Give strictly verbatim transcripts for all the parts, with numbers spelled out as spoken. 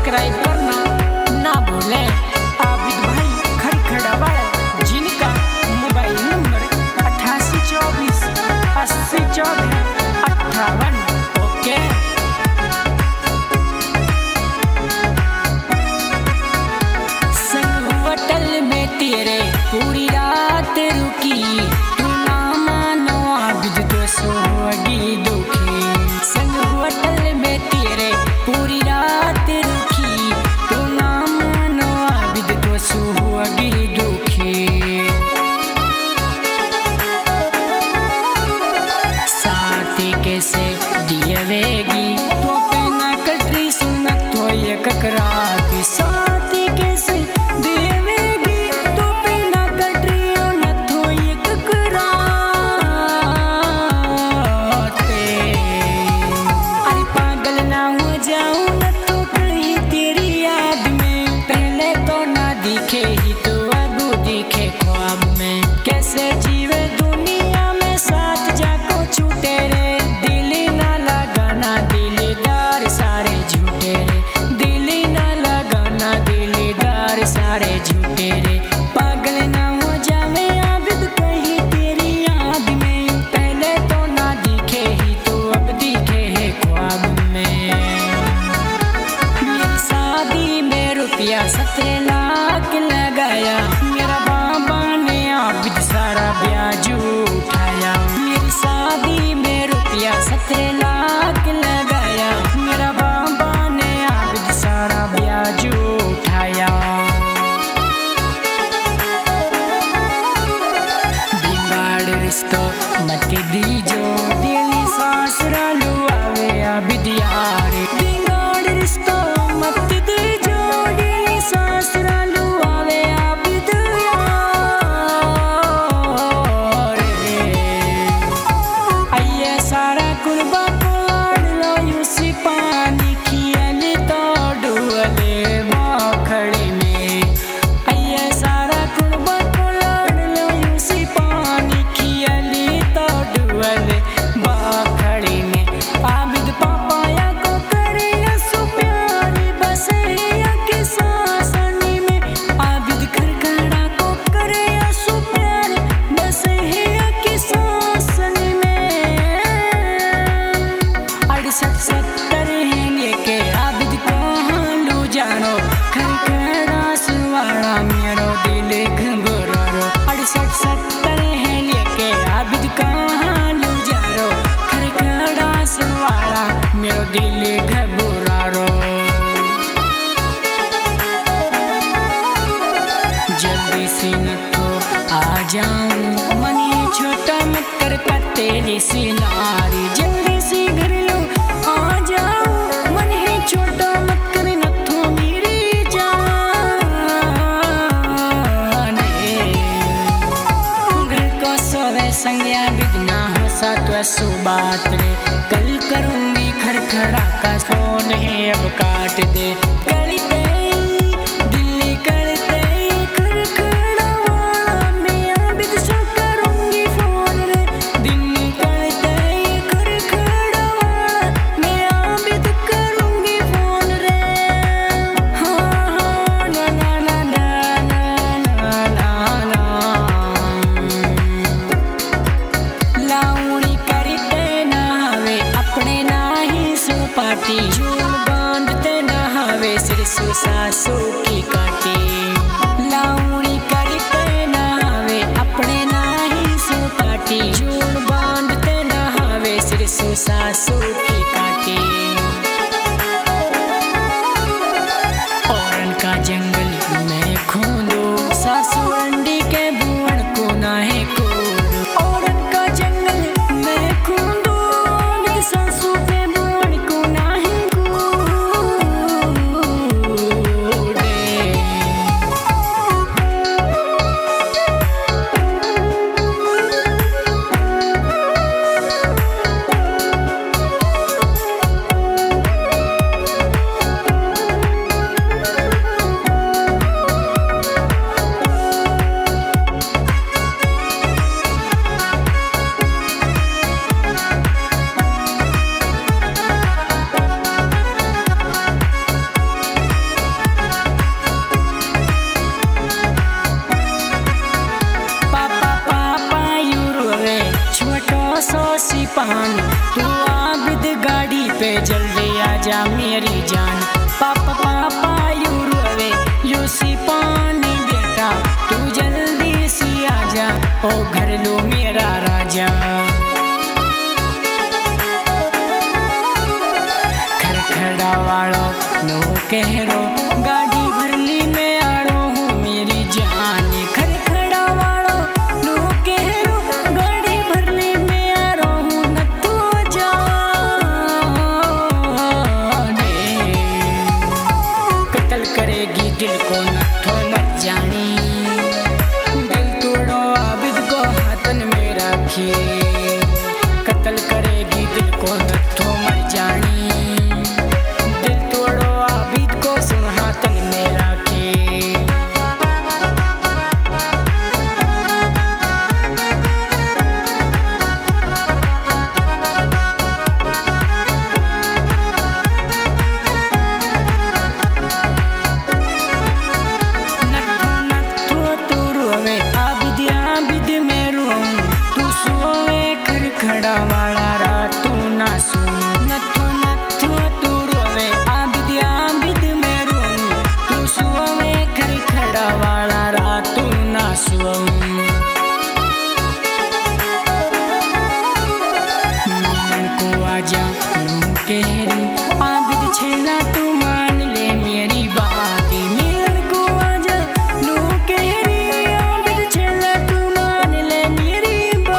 Subscribe करना ना भूलें। आबिद भाई खड़खड़ावा जिनका मोबाइल नंबर अट्ठासी चौबीस अस्सी चौदह अट्ठावन। ओके संग होटल में तेरे पूरी रात रुकी, तू ना मानो आबिद तो सोगी दुखी। संग होटल में तेरे पूरी रात रुकी, तू ना मानो आबिद तो सोगी दुखी। साथी कैसे दिएगी तो पेना कटरी सुना तो ये ककराती। साथी कैसे देवेगी तो पेना कटरी न तो ये ककराते। अरे पागल ना हो जाऊं न तो कहीं तेरी याद में, पहले तो ना दिखे ही तो अब दिखे ख्वाब में। कैसे जीवे दुनिया में साथ जाको छूटे रे, दिल ना लगाना दिलदार सारे झूठे रे। दिल ना लगाना दिलदार सारे झूठे रे। पागल ना हो जावे आबिद कहीं तेरी याद में, पहले तो ना दिखे ही तो अब दिखे है ख्वाब में। मेरी शादी में रुपया सत्रह लाख लगाया, मेरा बाबा ने आबिद सारा ब्याज उठाया। मेरी शादी में रुपया सत्रह लाख लगाया, मेरा बाबा ने आबिद सारा ब्याज उठाया। बिगाड़ रिश्तो मत दीजो, दिली सासुरालू आवे आबिद यारे। बिगाड़ रिश्तो मत दीजो, दिली सासुरालू आवे आबिद यारे। आइए सारा कुर्बा को लाड़ लो यूसी पानी खियल तो डुअले बाखड़ी में। आइए सारा कुर्बा को लाड़ लो यूसी पानी खियल तो डुअले बाखड़ी में। आबिद पापाया को करे असु प्यारी बसे या के सासनी में। आबिद खड़खड़ा को करे असु प्यारी बसे या के सासनी में। अड़सठ सत्तर है लेके आबिद कहाँ लू जानो, खड़खड़ा सुवाड़ा मेरो दिल घबरारो। अड़सठ सत्तर है लेके आबिद कहाँ लू जानो, खड़खड़ा सुवाड़ा मेरो दिल घबरारो। जल्दी से न तो आ जाऊं, मनी छोटा मत कर तेरी सी नारी। जल्दी से घर लो आ जाऊं, मन है छोटा मत कर न तो मेरी जाने। घर को सोवे संज्ञा बिगना हो साथ सु बात रे। कल करूंगी खड़खड़ा का फोन है अब काट दे। करते दिल्ली करते खड़खड़ा वाला मैं आबिद से करूंगी फोन रे। दिल्ली करते खड़खड़ा वाला मैं आबिद करूंगी फोन रे। हाँ हाँ ना ना ना ना ना ना ना। लाउड़ी करते नहावे अपने नाही सुपाटी, झूल बांधते नहावे सिर सु सासू की काटी। लाउड़ी करते नहावे अपने नाही सुपाटी, झूल बांधते नहावे सिर सु सासू की काटी। औरन का जंगल में खोदो, सासू अंडी के बुअण को नाहे कोडो। औरन का जंगल में खोदो, सासू के बुअण को नाहे कोडे। आजा मेरी जान। पापा पापा यू रोवे यू सी पानी बेटा, तू जल्दी सी आजा ओ घर लो मेरा राजा। खड़खड़ा वालो नो कहरो गाड़ी भरली में आड़ो हूँ मेरी जान। खड़खड़ा वालो नो कहरो गाड़ी भरली में आड़ो हूँ न तू जाने। कत्ल करेगी दिल को न तो मत जानी, दिल तोड़ो आबिद को हाथन में रखिए। कत्ल करेगी दिल को न तो मर जानी, खड़ा वाला रातू ना सुन। नथो नथो तू रोवे आबिद आबिद में रोऊं, तू सुवे कर खड़ा वाला रातू ना सुऊं। मिलन को आजा नू कहरी आबिद छेला तू मान ले मेरी बात। मिलन को आजा नू कहरी आबिद छेला तू मान ले मेरी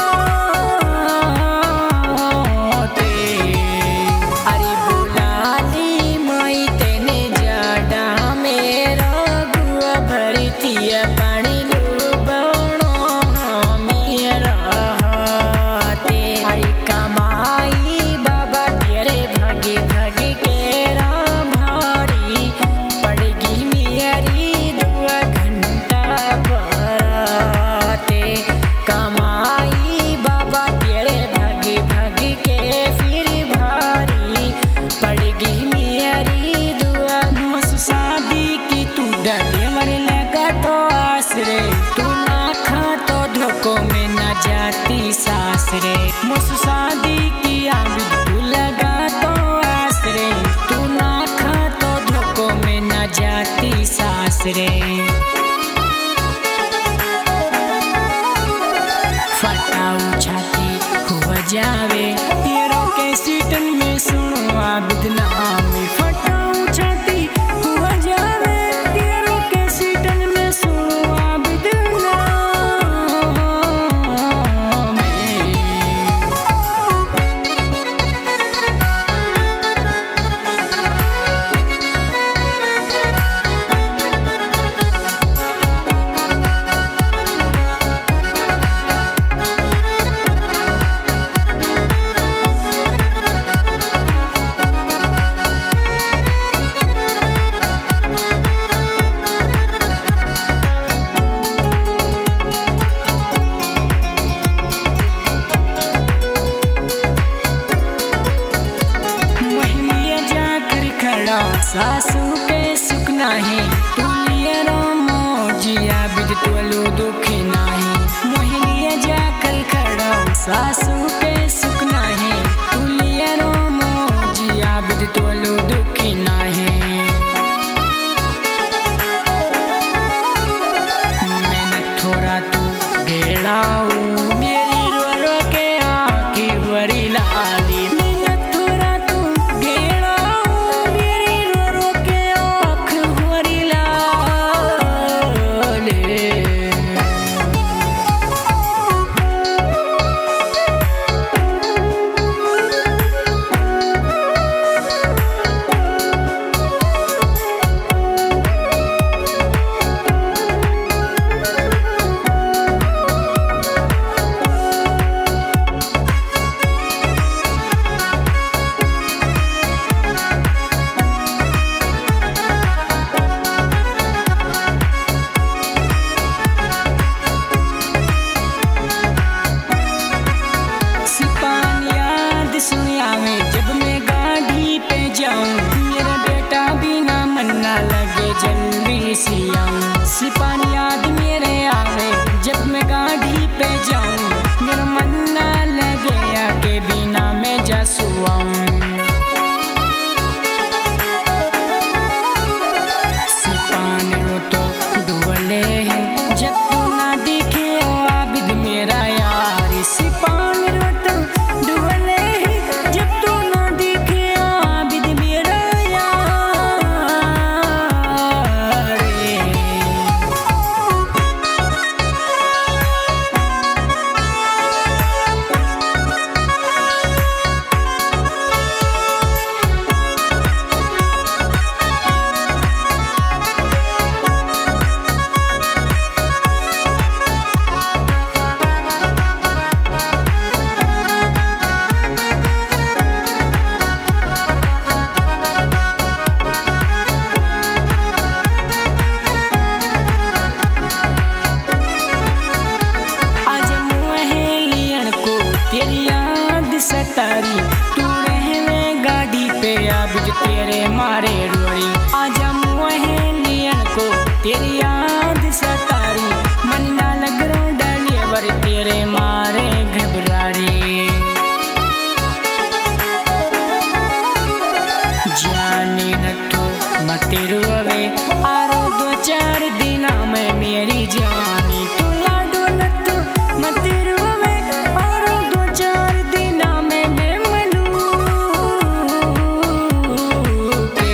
जाती सासरे। मुझ शादी की आबिद तू लगा तो आसरे, तू ना खा तो धोखों में न जाती सासरे। फटाऊ छाती हुआ जावे तेरा के सीटन में सुनो आबिद नाम। फटाऊ छाती हुआ जावे तेरा के सीटन में सुनो आबिद नाम। सासू के सुख नाही तू लिए रामो जिया बिद तुलो दुखी नाही। मोहिनिया जाकर खड़ा सासू के सुख नाही तू लिए रामो जिया बिद तुलो दुखी नाही। मैंने थोड़ा तू घेराऊ मेरी रो रो के आँखी भरी लाली। तेरे मारे रोड़ी आजा मुहे लियन को तेरी याद सतारी मन ना लग रो डलेवर तेरे मारे घबरारी जाने नथो मते रोवे आरो दो चार दिना में मेरी जानी तू लाडो नथो मते रोवे आरो दो चार दिना में मैं मलू के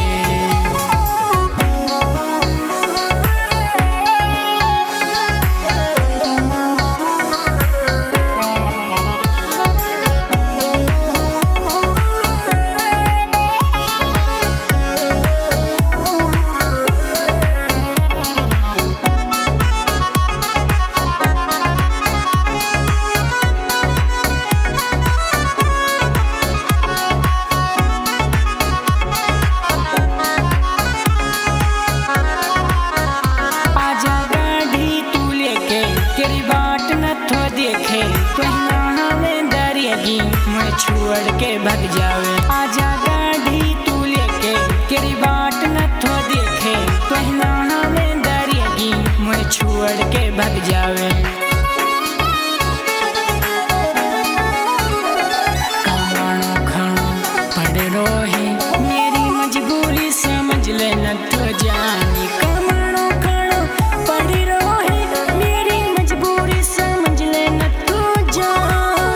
देखे मैं छोड़ के भग जावे आजा गाड़ी तू लेके तेरी बाट न थो देखे कहना हमें दरिएगी मैं छोड़ के भग जावे कमानो खानो पड़ रोही मेरी मजबूरी समझ ले न तो जानी कमानो खानो पड़ रोही मेरी मजबूरी समझ ले न तो जानी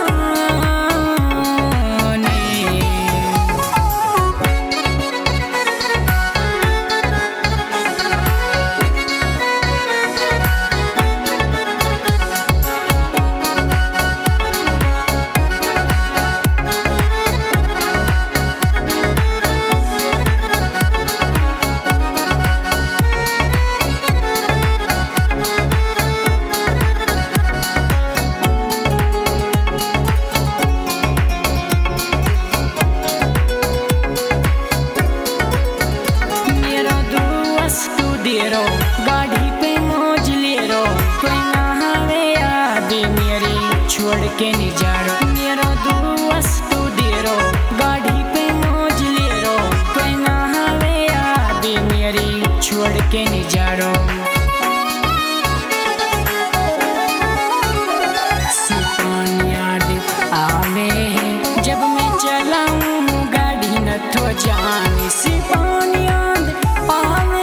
गाड़ी पे मौज ले रो कोई ना हवे याद मेरी छोड़ के नहीं जा रो मेरा दोस्त तू दे रो गाड़ी पे मौज ले रो कोई ना हवे याद मेरी छोड़ के नहीं जा रो सिपान याद आवे जब मैं चलाऊं गाड़ी न तो जाने सिपान याद आवे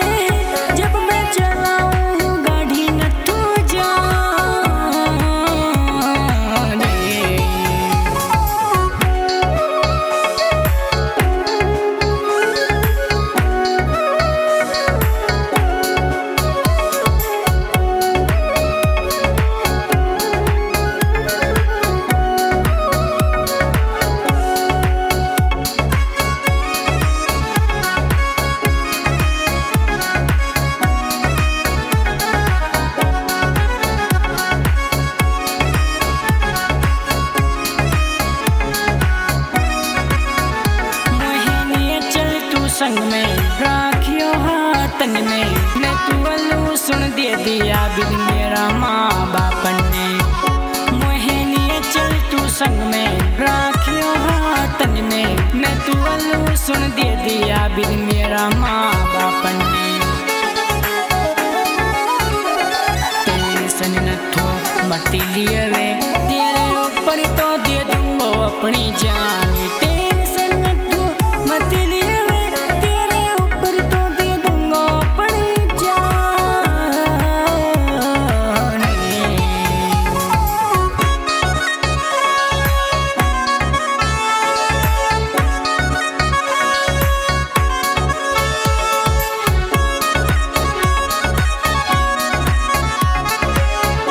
संग में राखियो हाथन में मैं तू अल्लू सुन दे दिया बिन मेरा माँ बापन ने मोहनिया चल तू संग में राखियो हाथन में मैं तू अल्लू सुन दे दिया बिन मेरा माँ बापन ने टेंशन न थो मत लिए वे तेरे ऊपर तो दे दूंगा अपनी जान।